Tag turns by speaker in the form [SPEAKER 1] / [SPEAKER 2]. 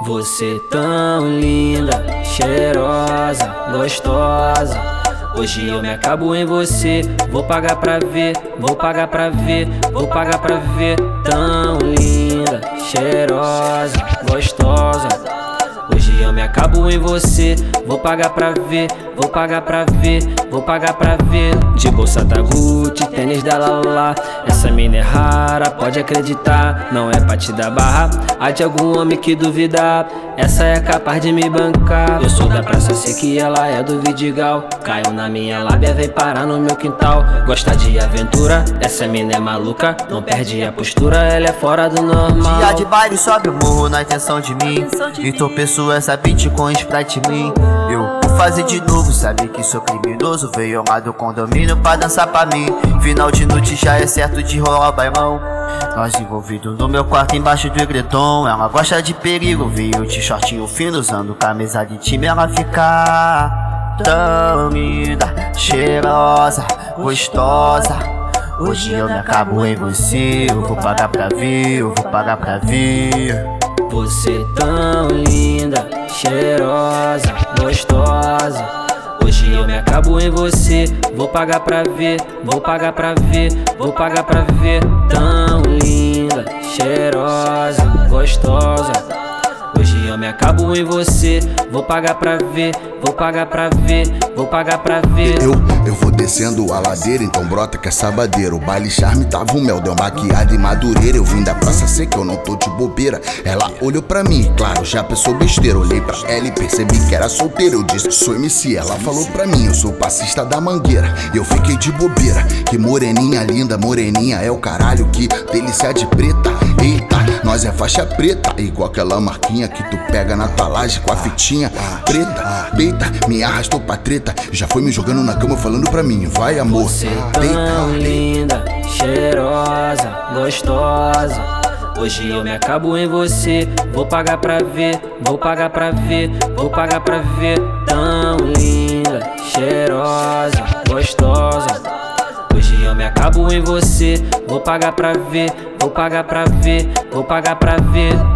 [SPEAKER 1] Você tão linda, cheirosa, gostosa. Hoje eu me acabo em você. Vou pagar pra ver, vou pagar pra ver, vou pagar pra ver. Tão linda, cheirosa, gostosa. Hoje eu me acabo em você. Vou pagar pra ver, vou pagar pra ver, vou pagar pra ver. De bolsa da Gucci, tênis da Lala. Essa mina é rara, pode acreditar. Não é pra te dar barra, há de algum homem que duvidar. Essa é capaz de me bancar. Eu sou da Praça Seca e ela é do Vidigal. Caiu na minha lábia, vem parar no meu quintal. Gosta de aventura, essa mina é maluca. Não perde a postura, ela é fora do normal.
[SPEAKER 2] Dia de baile sobe o morro na intenção de mim. Entorpeço essa beat com Sprite Lean. Eu vou fazer de novo, sabe que sou criminoso. Veio lá do condomínio pra dançar pra mim. Final de noite já é certo de rolar o bailão. Nós envolvidos no meu quarto embaixo do edredom. Ela gosta de perigo, veio de shortinho fino. Usando camisa de time, ela fica tão linda, cheirosa, gostosa. Hoje eu me acabo em você. Eu vou pagar pra ver, eu vou pagar pra ver.
[SPEAKER 1] Você tão linda, cheirosa, gostosa. Hoje eu me acabo em você. Vou pagar pra ver, vou pagar pra ver, vou pagar pra ver. Tão linda, cheirosa, gostosa. Hoje eu me acabo em você. Vou pagar pra ver, vou pagar pra ver, vou pagar pra ver.
[SPEAKER 3] Eu vou descendo a ladeira, então brota que é sabadeiro. O baile charme tava um mel, deu maquiada e madureira. Eu vim da Praça Seca, eu não tô de bobeira. Ela olhou pra mim, claro, já pensou besteira. Olhei pra ela e percebi que era solteira. Eu disse, sou MC, ela falou pra mim, eu sou passista da Mangueira. Eu fiquei de bobeira, que moreninha linda, moreninha é o caralho, que delícia de preta. Eita, nós é faixa preta, igual aquela marquinha que tu pega na tua laje com a fitinha preta. Deita, me arrastou pra treta, já foi me jogando na cama falando pra mim, vai amor.
[SPEAKER 1] Você tão linda, cheirosa, gostosa. Hoje eu me acabo em você. Vou pagar pra ver, vou pagar pra ver, vou pagar pra ver. Tão linda, cheirosa, gostosa. Hoje eu me acabo em você. Vou pagar pra ver, vou pagar pra ver, vou pagar pra ver.